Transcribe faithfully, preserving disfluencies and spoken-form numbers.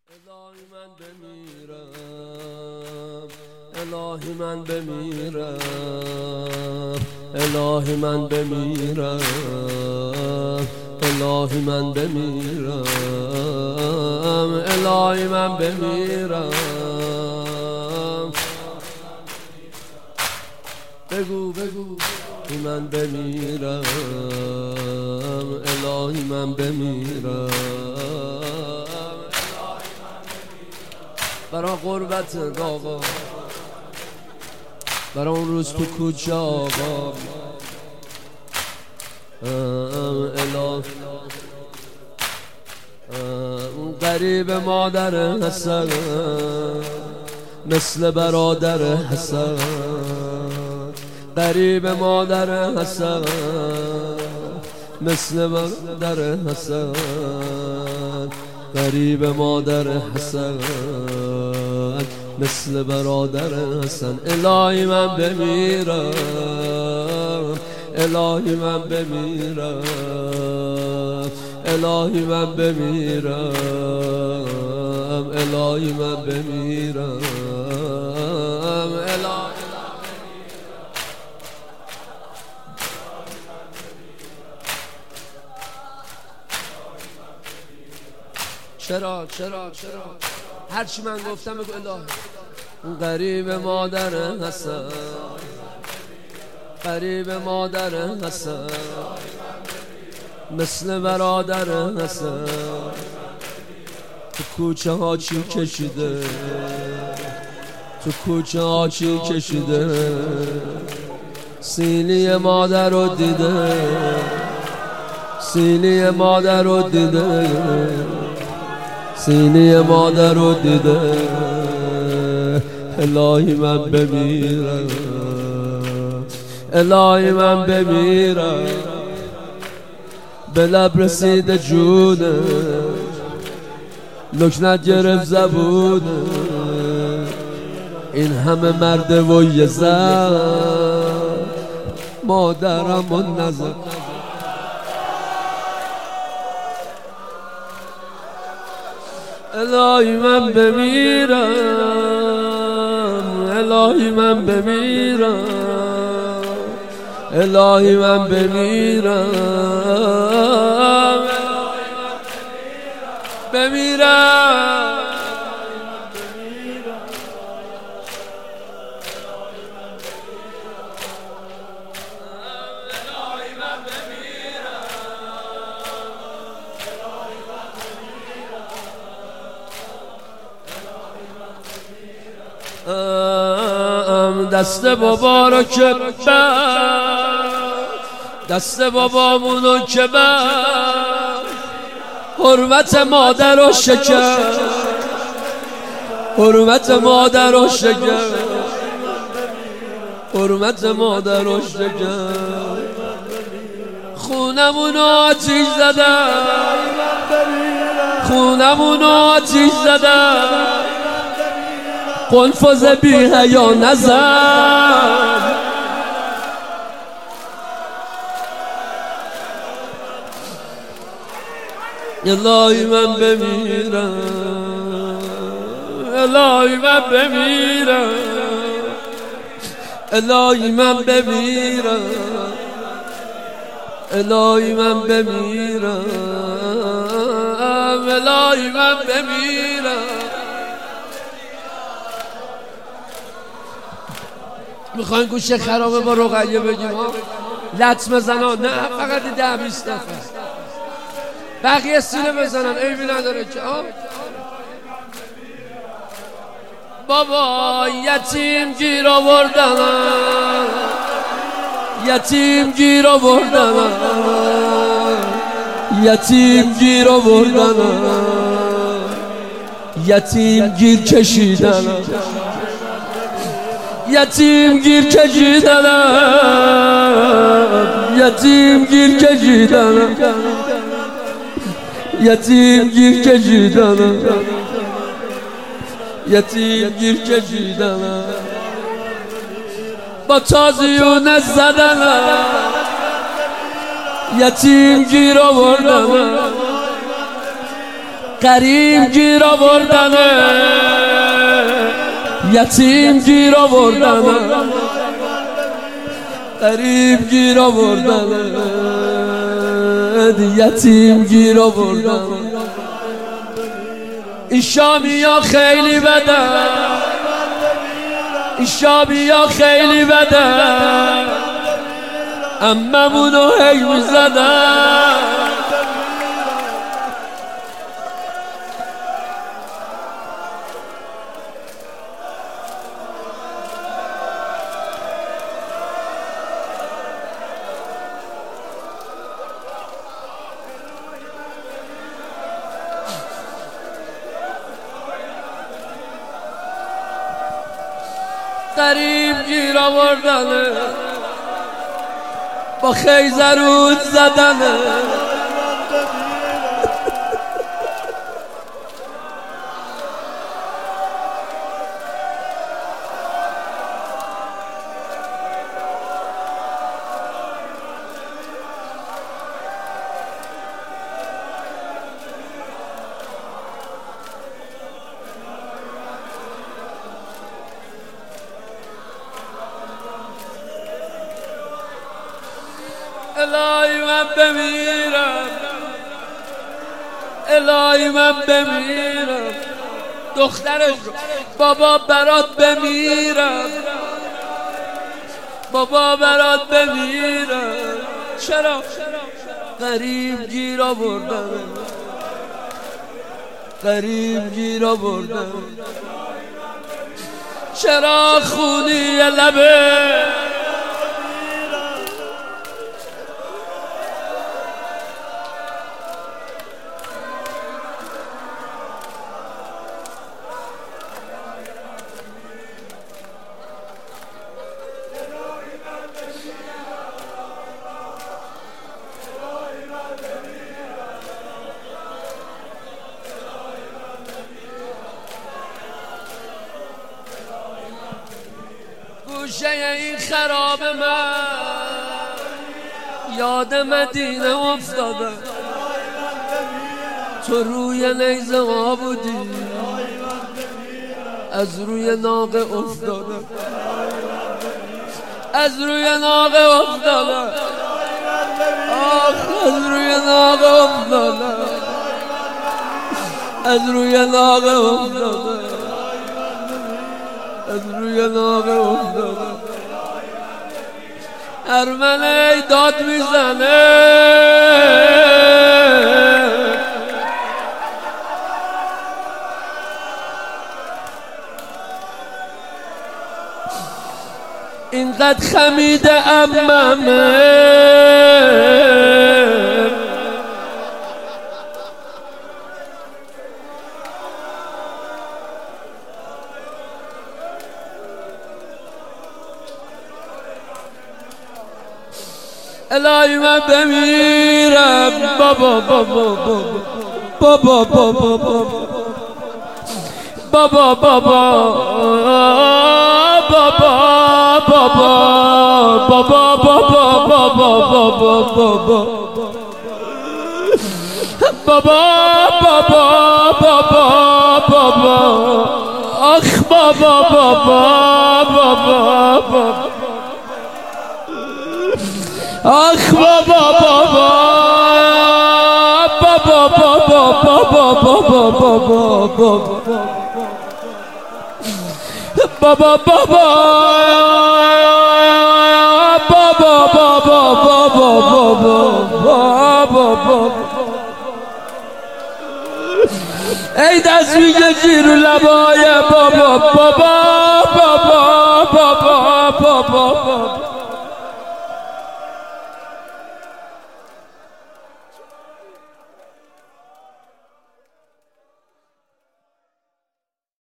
الهی من بمیرم، الهی من بمیرم، الهی من بمیرم، الهی من بمیرم، الهی من بمیرم. بگو بگو من بمیرم، الهی من بمیرم، برا غربت آقا، برا اون روز تو کوچه آقا. الهی اون غریب مادر حسن، مثل برادر حسن، غریب مادر حسن، مثل برادر حسن، غریب مادر حسن، مثل برادر حسن. الهی من بمیرم، الهی من بمیرم، الهی من بمیرم، الهی من بمیرم، الهی. چرا چرا چرا هرچی من گفتم بگو الهی. اون غریب مادر حسن، غریب مادر حسن، مثل برادر حسن، تو کوچه ها چی کشیده، تو کوچه ها چی کشیده، سینی مادر رو دیده، سینی مادر رو دیده، سینی مادر رو دیده. الهی من بمیرم، الهی من بمیرم، به لب رسیده جونه، لکنت گرفت زبونه، این همه مرد و یه زن، مادرم و نزد. الهی من بمیرم، الهی من بمیرم، الهی من بمیرم، بمیرم. دست بابا رو که بر، دست بابامونو که بر، حرمت مادر رو شکر، حرمت مادر رو شکر، حرمت مادر رو شکر. خونمونو آتیش زدن، خونمونو آتیش زدن، قنفذ بی حیا نزن. الهی من بمیرم، الهی من بمیرم، الهی من بمیرم، الهی من بمیرم، الهی من بمیرم. میخواین گوشه خرابه با رقیه بگیم ها، لطم بزنن؟ نه فقط ده بیست نفر، بقیه سینه بزنن، عیبی نداره که ها. بابا یتیم گیر آوردن، یتیم گیر آوردن، یتیم گیر آوردن، یتیم گیر کشیدن، یتیم گیر کشیدن، یتیم گیر کشیدن، یتیم گیر کشیدن، یتیم گیر کشیدن، با تازیون زدن، یتیم گیر آوردن، غریب گیر آوردنه، یتیم گیر آوردنه، غریب گیر آوردنه، یتیم گیر آوردنه. این شامی ها خیلی بده، این شامی ها خیلی بده، عممونو هی میزدن. غریب گیر آوردنه، با خیزرود زدنه، الهی من بمیرم، الهی من بمیرم، دخترش بابا برات بمیرم، بابا برات بمیرم. چرا غریب گیر آوردن، غریب گیر آوردن، چرا خونی لبه گوشه این خراب من یاد مدینه افتاده، تو روی نیزه ها بودی، از روی ناقه افتاده، از روی ناقه افتاده، آخ از روی ناقه افتاده، از روی ناقه افتاده، از روی ناقه افتاده. ارمنه داد میزنه، اینقدر خمیده عممه، الهی من بمیرم، بابا بابا بابا بابا بابا بابا بابا بابا بابا آخ بابا بابا بابا آخ بابا بابا بابا بابا بابا بابا بابا ای دست میگه زیر لبای بابا بابا بابا